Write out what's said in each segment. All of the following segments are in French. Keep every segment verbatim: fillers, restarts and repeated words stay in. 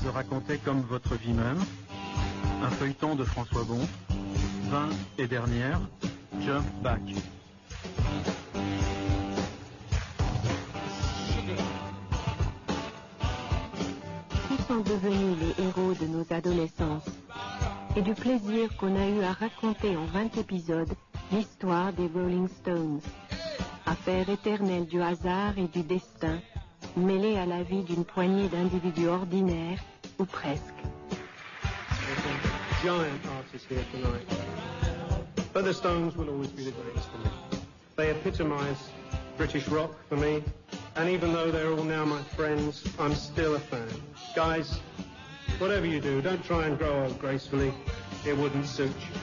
racontait comme votre vie même, un feuilleton de François Bon, vingt et dernière, Jump Back. Qui sont devenus les héros de nos adolescences et du plaisir qu'on a eu à raconter en vingt épisodes l'histoire des Rolling Stones, affaire éternelle du hasard et du destin, mêlée à la vie d'une poignée d'individus ordinaires, ou presque. Giant artists here tonight. But the Stones will always be the greatest for me. They epitomise British rock for me, and even though they're all now my friends, I'm still a fan. Guys, whatever you do, don't try and grow old gracefully. It wouldn't suit you.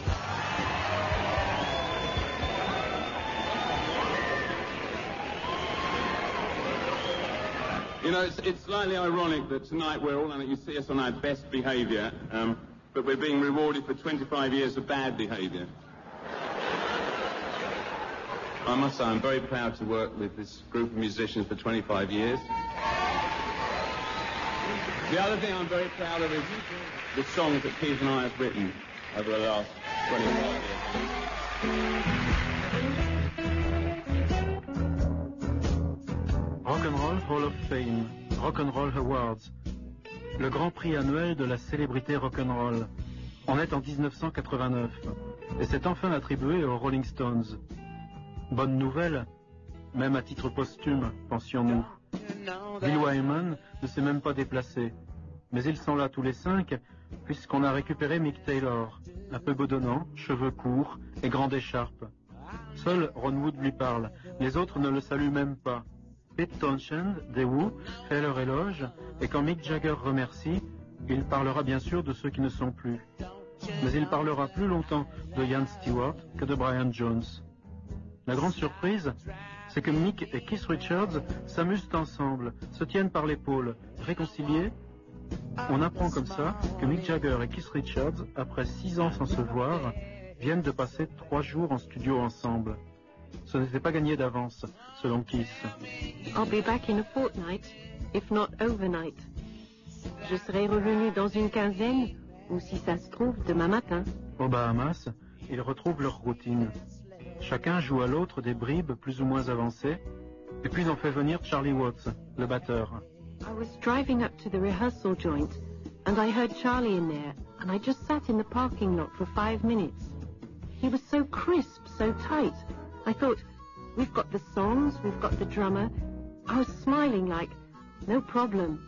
You know, it's, it's slightly ironic that tonight we're all, and you see us on our best behaviour, um, but we're being rewarded for twenty-five years of bad behaviour. I must say, I'm very proud to work with this group of musicians for twenty-five years. The other thing I'm very proud of is the songs that Keith and I have written over the last twenty-five years. Rock'n'Roll Hall of Fame, Rock'n'Roll Awards, le grand prix annuel de la célébrité rock'n'roll. On est en dix-neuf cent quatre-vingt-neuf et c'est enfin attribué aux Rolling Stones. Bonne nouvelle, même à titre posthume, pensions-nous. Bill Wyman ne s'est même pas déplacé, mais ils sont là tous les cinq puisqu'on a récupéré Mick Taylor, un peu bedonnant, cheveux courts et grande écharpe. Seul Ron Wood lui parle, les autres ne le saluent même pas. Pete Townshend, des Who, fait leur éloge, et quand Mick Jagger remercie, il parlera bien sûr de ceux qui ne sont plus. Mais il parlera plus longtemps de Ian Stewart que de Brian Jones. La grande surprise, c'est que Mick et Keith Richards s'amusent ensemble, se tiennent par l'épaule, réconciliés. On apprend comme ça que Mick Jagger et Keith Richards, après six ans sans se voir, viennent de passer trois jours en studio ensemble. Ce n'était pas gagné d'avance, selon Keith. I'll be back in a fortnight, if not overnight. Je serai revenu dans une quinzaine, ou si ça se trouve, demain matin. Aux Bahamas, ils retrouvent leur routine. Chacun joue à l'autre des bribes plus ou moins avancées, et puis on fait venir Charlie Watts, le batteur. I was driving up to the rehearsal joint, and I heard Charlie in there, and I just sat in the parking lot for five minutes. He was so crisp, so tight. I thought, we've got the songs, we've got the drummer. I was smiling like, no problem.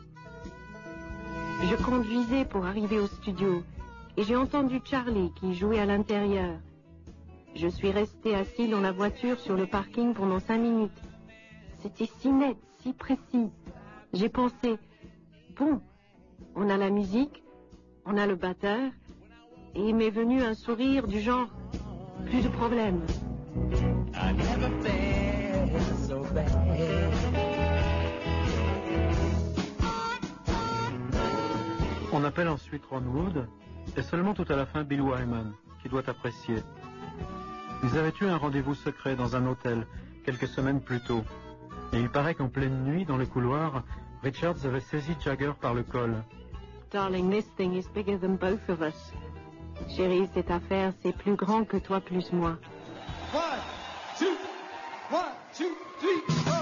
Je conduisais pour arriver au studio, et j'ai entendu Charlie qui jouait à l'intérieur. Je suis resté assis dans la voiture sur le parking pendant cinq minutes. C'était si net, si précis. J'ai pensé, bon, on a la musique, on a le batteur, et il m'est venu un sourire du genre, plus de problème. I never felt so bad. On appelle ensuite Ron Wood, et seulement tout à la fin Bill Wyman, qui doit apprécier. Ils avaient eu un rendez-vous secret dans un hôtel, quelques semaines plus tôt. Et il paraît qu'en pleine nuit, dans le couloir, Richards avait saisi Jagger par le col. Darling, this thing is bigger than both of us. Chérie, cette affaire, c'est plus grand que toi plus moi. One, two, one, two, three, four.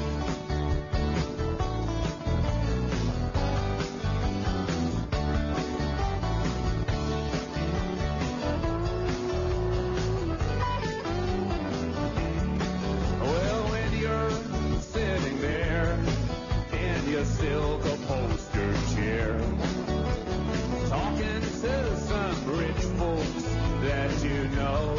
Well, when you're sitting there in your silk upholstered chair, talking to some rich folks that you know.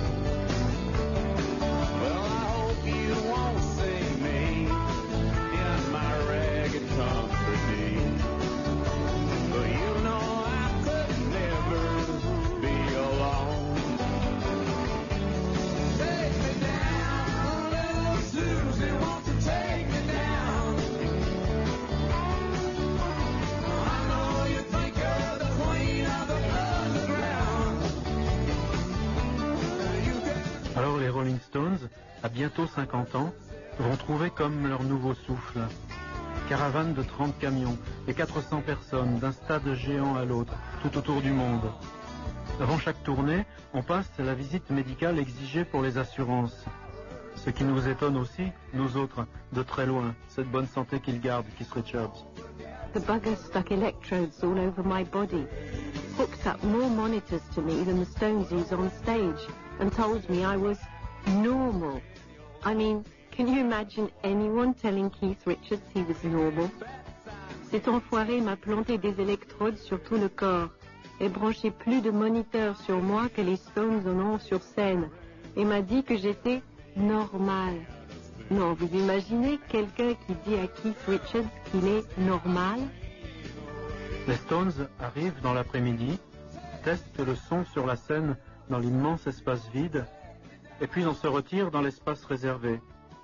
Well, I hope you won't see me in my ragged company. But you know I could never be alone. Take me down, little Susie, won't you take me down? I know you think you're the queen of the underground. You can... Alors les Rolling Stones, à bientôt cinquante ans, vont trouver comme leur nouveau souffle. Caravane de trente camions et quatre cents personnes d'un stade géant à l'autre, tout autour du monde. Avant chaque tournée, on passe la visite médicale exigée pour les assurances. Ce qui nous étonne aussi, nous autres, de très loin, cette bonne santé qu'il garde, Keith Richards. The bugger stuck electrodes all over my body, hooked up more monitors to me than the Stonesies on stage, and told me I was normal. I mean, can you imagine anyone telling Keith Richards he was normal? Cet enfoiré m'a planté des électrodes sur tout le corps et branché plus de moniteurs sur moi que les Stones en ont sur scène, et m'a dit que j'étais normal. Non, vous imaginez quelqu'un qui dit à Keith Richards qu'il est normal? Les Stones arrivent dans l'après-midi, testent le son sur la scène dans l'immense espace vide, et puis on se retire dans l'espace réservé.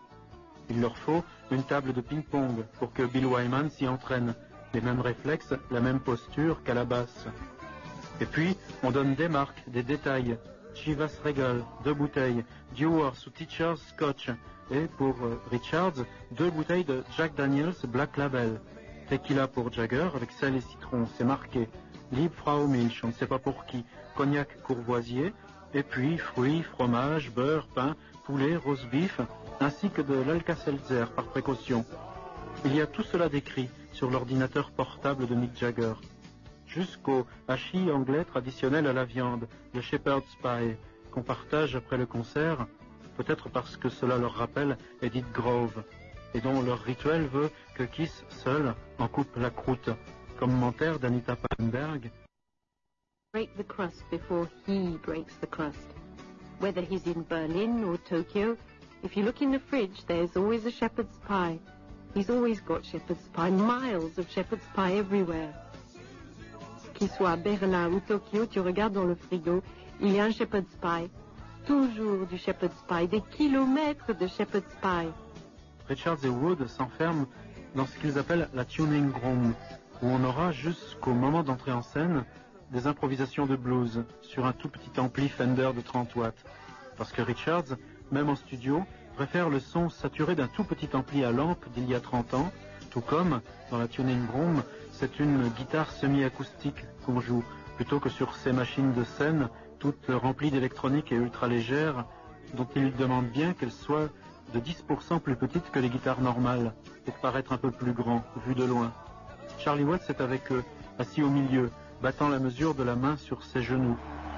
Il leur faut une table de ping-pong pour que Bill Wyman s'y entraîne, les mêmes réflexes, la même posture qu'à la basse. Et puis, on donne des marques, des détails. Chivas Regal, deux bouteilles, Dewar sous Teacher's Scotch, et pour euh, Richards, deux bouteilles de Jack Daniels Black Label. Tequila pour Jagger avec sel et citron, c'est marqué. Lieb Frau Milch, on ne sait pas pour qui. Cognac Courvoisier, et puis fruits, fromage, beurre, pain, poulet, roast beef, ainsi que de l'Alka-Seltzer par précaution. Il y a tout cela décrit sur l'ordinateur portable de Mick Jagger. Jusqu'au hachis anglais traditionnel à la viande, le Shepherd's Pie, qu'on partage après le concert, peut-être parce que cela leur rappelle Edith Grove, et dont leur rituel veut que Keith seul en coupe la croûte. Commentaire d'Anita Pallenberg. Break the crust before he breaks the crust. Whether he's in Berlin or Tokyo, if you look in the fridge, there's always a shepherd's pie. He's always got shepherd's pie, miles of shepherd's pie everywhere. Qu'il soit à Berlin ou Tokyo, tu regardes dans le frigo, il y a un shepherd's pie. Toujours du shepherd's pie, des kilomètres de shepherd's pie. Richards et Wood s'enferment dans ce qu'ils appellent la tuning room, où on aura jusqu'au moment d'entrer en scène des improvisations de blues sur un tout petit ampli Fender de trente watts. Parce que Richards, même en studio, préfère le son saturé d'un tout petit ampli à lampe d'il y a trente ans, tout comme, dans la tuning room, c'est une guitare semi-acoustique qu'on joue, plutôt que sur ces machines de scène, toutes remplies d'électronique et ultra légères, dont il demande bien qu'elles soient de dix pour cent plus petites que les guitares normales, pour paraître un peu plus grand, vu de loin. Charlie Watts est avec eux, assis au milieu, battant la mesure de la main sur ses genoux.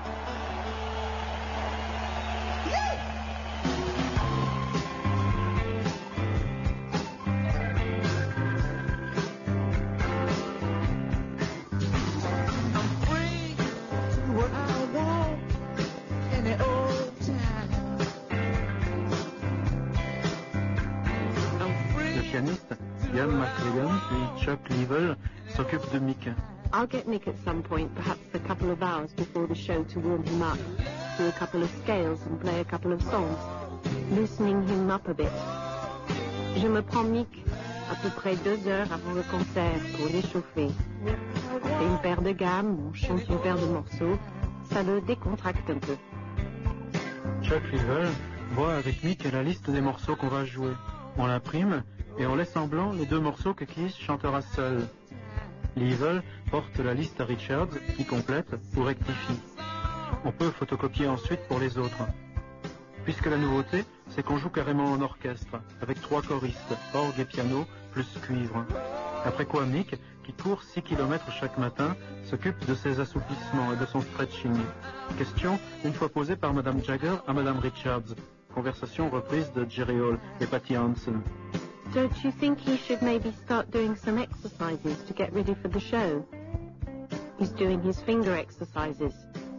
Chuck Leavell s'occupe de Mick. I'll get Mick at some point, perhaps a couple of hours before the show to warm him up, do a couple of scales and play a couple of songs, loosening him up a bit. Je me prends Mick à peu près deux heures avant le concert pour l'échauffer. On fait une paire de gammes, on chante une paire de morceaux, ça le décontracte un peu. Chuck Leavell voit avec Mick la liste des morceaux qu'on va jouer. On l'imprime et on laisse en blanc les deux morceaux que Keith chantera seul. Leavell porte la liste à Richards qui complète ou rectifie. On peut photocopier ensuite pour les autres. Puisque la nouveauté, c'est qu'on joue carrément en orchestre, avec trois choristes, orgue et piano, plus cuivre. Après quoi Mick, qui court six kilomètres chaque matin, s'occupe de ses assouplissements et de son stretching. Question une fois posée par Madame Jagger à Madame Richards. Conversation reprise de Jerry Hall et Patty Hansen. Don't you think he should maybe start doing some exercises to get ready for the show? He's doing his finger exercises.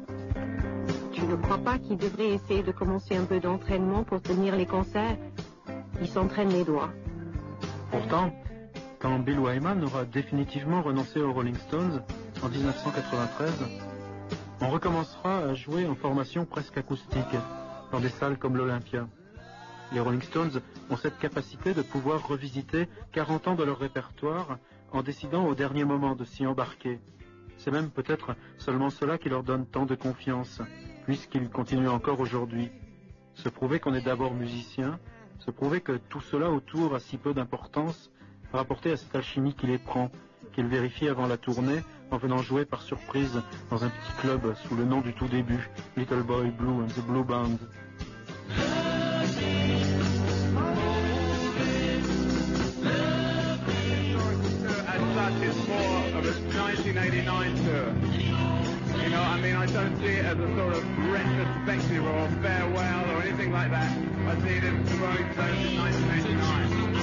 Tu ne crois pas qu'il devrait essayer de commencer un peu d'entraînement pour tenir les concerts? Il s'entraîne les doigts. Pourtant, quand Bill Wyman aura définitivement renoncé aux Rolling Stones en dix-neuf cent quatre-vingt-treize, on recommencera à jouer en formation presque acoustique dans des salles comme l'Olympia. Les Rolling Stones ont cette capacité de pouvoir revisiter quarante ans de leur répertoire en décidant au dernier moment de s'y embarquer. C'est même peut-être seulement cela qui leur donne tant de confiance, puisqu'ils continuent encore aujourd'hui. Se prouver qu'on est d'abord musicien, se prouver que tout cela autour a si peu d'importance, rapporté à cette alchimie qui les prend, qu'il vérifie avant la tournée en venant jouer par surprise dans un petit club sous le nom du tout début, Little Boy Blue and the Blue Band. It's more of a nineteen eighty-nine tour. You know, I mean, I don't see it as a sort of retrospective or farewell or anything like that. I see it as the Rolling Stones in nineteen eighty-nine.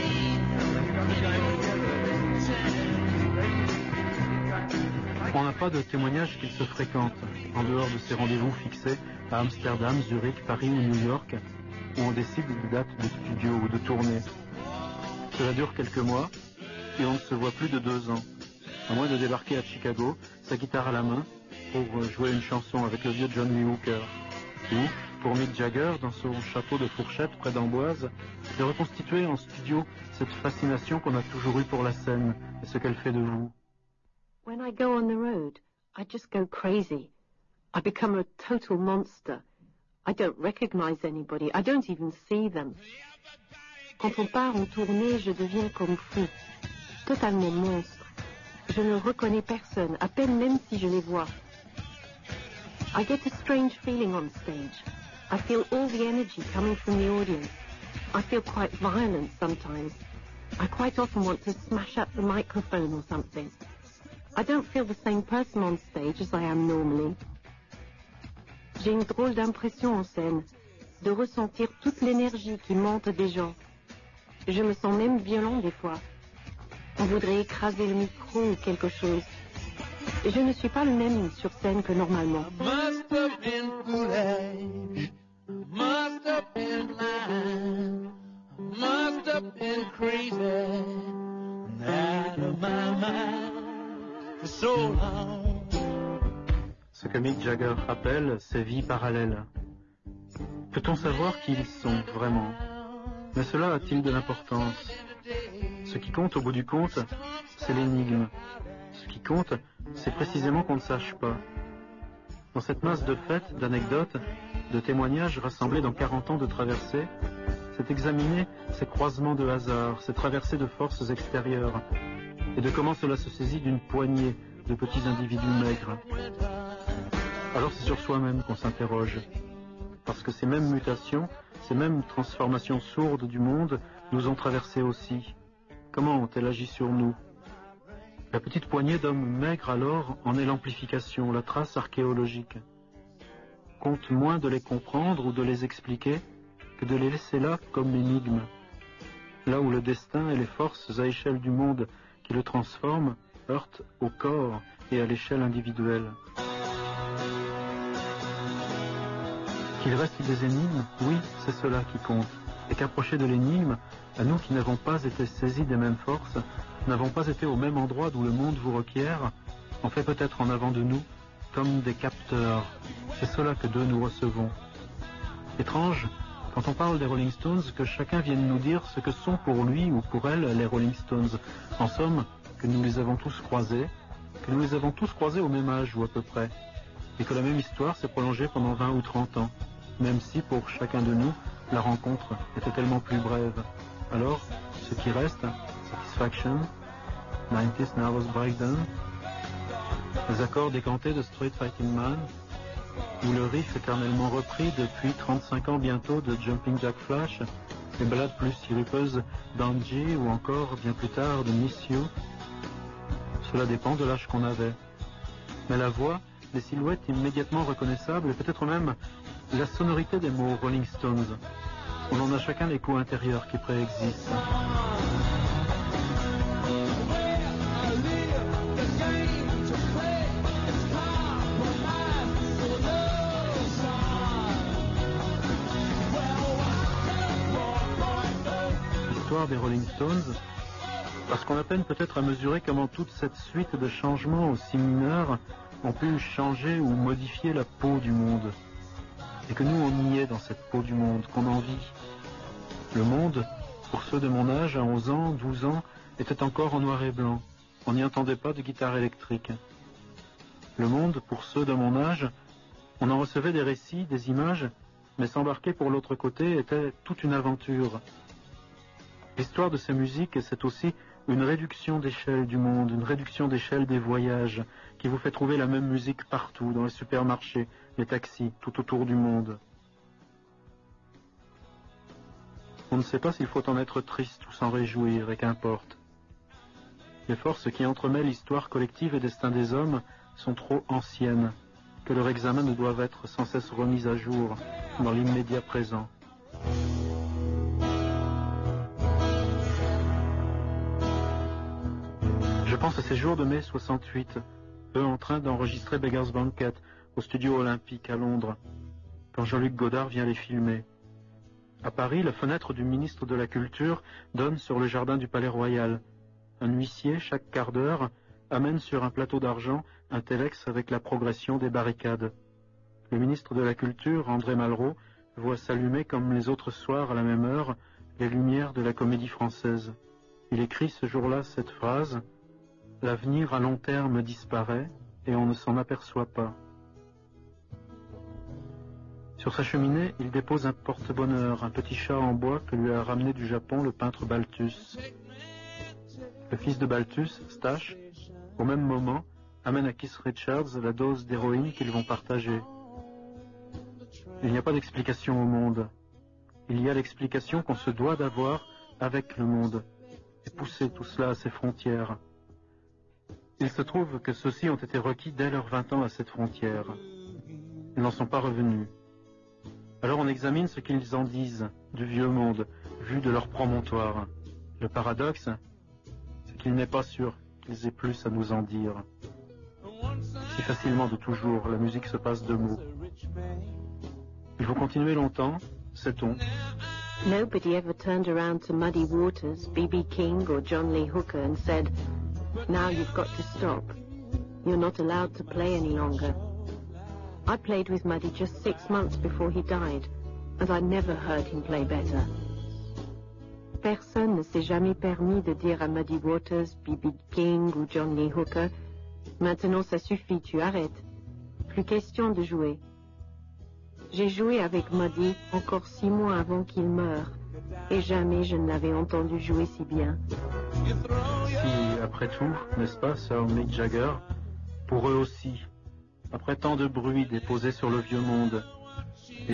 On n'a pas de témoignage qu'ils se fréquentent, en dehors de ces rendez-vous fixés à Amsterdam, Zurich, Paris ou New York, où on décide des dates de studio ou de tournée. Cela dure quelques mois, et on ne se voit plus de deux ans, à moins de débarquer à Chicago, sa guitare à la main, pour jouer une chanson avec le vieux John Lee Hooker. Ou, pour Mick Jagger, dans son château de Fourchette près d'Amboise, de reconstituer en studio cette fascination qu'on a toujours eue pour la scène et ce qu'elle fait de vous. When I go on the road, I just go crazy. I become a total monster. I don't recognize anybody. I don't even see them. Quand on part en tournée, je deviens comme fou. Totalement monstre. Je ne reconnais personne, à peine même si je les vois. I get a strange feeling on stage. I feel all the energy coming from the audience. I feel quite violent sometimes. I quite often want to smash up the microphone or something. I don't feel the same person on stage as I am normally. J'ai une drôle d'impression en scène, de ressentir toute l'énergie qui monte des gens. Je me sens même violent des fois. On voudrait écraser le micro ou quelque chose. Je ne suis pas le même sur scène que normalement. Must have been foolish. Must have been blind. Must have been crazy. Out of my mind for so long. Ce que Mick Jagger appelle ses vies parallèles. Peut-on savoir qui ils sont vraiment? Mais cela a-t-il de l'importance? Ce qui compte au bout du compte, c'est l'énigme. Ce qui compte, c'est précisément qu'on ne sache pas. Dans cette masse de faits, d'anecdotes, de témoignages rassemblés dans quarante ans de traversées, c'est examiner ces croisements de hasard, ces traversées de forces extérieures, et de comment cela se saisit d'une poignée de petits individus maigres. Alors c'est sur soi-même qu'on s'interroge, parce que ces mêmes mutations, ces mêmes transformations sourdes du monde nous ont traversés aussi. Comment ont-elles agi sur nous? La petite poignée d'hommes maigres alors en est l'amplification, la trace archéologique. Compte moins de les comprendre ou de les expliquer que de les laisser là comme énigmes. Là où le destin et les forces à échelle du monde qui le transforment heurtent au corps et à l'échelle individuelle. Qu'il reste des énigmes, oui, c'est cela qui compte. Et qu'approcher de l'énigme, à nous qui n'avons pas été saisis des mêmes forces, n'avons pas été au même endroit d'où le monde vous requiert, en fait peut-être en avant de nous, comme des capteurs. C'est cela que d'eux nous recevons. Étrange, quand on parle des Rolling Stones, que chacun vienne nous dire ce que sont pour lui ou pour elle les Rolling Stones. En somme, que nous les avons tous croisés, que nous les avons tous croisés au même âge ou à peu près, et que la même histoire s'est prolongée pendant vingt ou trente ans, même si pour chacun de nous, la rencontre était tellement plus brève. Alors, ce qui reste, Satisfaction, nineties Nervous Breakdown, les accords décantés de Street Fighting Man, ou le riff éternellement repris depuis trente-cinq ans bientôt de Jumping Jack Flash, les ballades plus sirupeuses d'Angie ou encore, bien plus tard, de Miss You. Cela dépend de l'âge qu'on avait. Mais la voix, les silhouettes immédiatement reconnaissables et peut-être même la sonorité des mots Rolling Stones. On en a chacun l'écho intérieur qui préexiste. L'histoire des Rolling Stones, parce qu'on a peine peut-être à mesurer comment toute cette suite de changements aussi mineurs ont pu changer ou modifier la peau du monde. Et que nous, on y est dans cette peau du monde, qu'on en vit. Le monde, pour ceux de mon âge, à onze ans, douze ans, était encore en noir et blanc. On n'y entendait pas de guitare électrique. Le monde, pour ceux de mon âge, on en recevait des récits, des images, mais s'embarquer pour l'autre côté était toute une aventure. L'histoire de ces musiques, c'est aussi une réduction d'échelle du monde, une réduction d'échelle des voyages, qui vous fait trouver la même musique partout, dans les supermarchés, les taxis, tout autour du monde. On ne sait pas s'il faut en être triste ou s'en réjouir, et qu'importe. Les forces qui entremêlent l'histoire collective et destin des hommes sont trop anciennes, que leur examen ne doit être sans cesse remis à jour dans l'immédiat présent. Je pense à ces jours de mai soixante-huit, eux en train d'enregistrer Beggar's Banquet au studio olympique à Londres, quand Jean-Luc Godard vient les filmer. À Paris, la fenêtre du ministre de la Culture donne sur le jardin du Palais Royal. Un huissier, chaque quart d'heure, amène sur un plateau d'argent un téléx avec la progression des barricades. Le ministre de la Culture, André Malraux, voit s'allumer comme les autres soirs à la même heure les lumières de la Comédie Française. Il écrit ce jour-là cette phrase: « L'avenir à long terme disparaît et on ne s'en aperçoit pas. » Sur sa cheminée, il dépose un porte-bonheur, un petit chat en bois que lui a ramené du Japon le peintre Balthus. Le fils de Balthus, Stache, au même moment, amène à Keith Richards la dose d'héroïne qu'ils vont partager. Il n'y a pas d'explication au monde. Il y a l'explication qu'on se doit d'avoir avec le monde, et pousser tout cela à ses frontières. Il se trouve que ceux-ci ont été requis dès leurs vingt ans à cette frontière. Ils n'en sont pas revenus. Alors on examine ce qu'ils en disent, du vieux monde, vu de leur promontoire. Le paradoxe, c'est qu'il n'est pas sûr qu'ils aient plus à nous en dire. Si facilement de toujours, la musique se passe de mots. Il faut continuer longtemps, sait-on. Nobody ever turned around to Muddy Waters, B B King or John Lee Hooker and said, "Now you've got to stop. You're not allowed to play any longer." I played with Muddy just six months before he died, and I never heard him play better. Personne ne s'est jamais permis de dire à Muddy Waters, B B King ou John Lee Hooker, "Maintenant ça suffit, tu arrêtes. Plus question de jouer." J'ai joué avec Muddy encore six mois avant qu'il meure, et jamais je ne l'avais entendu jouer si bien. Si, après tout, n'est-ce pas, Sir Mick Jagger, pour eux aussi, après tant de bruit déposé sur le vieux monde,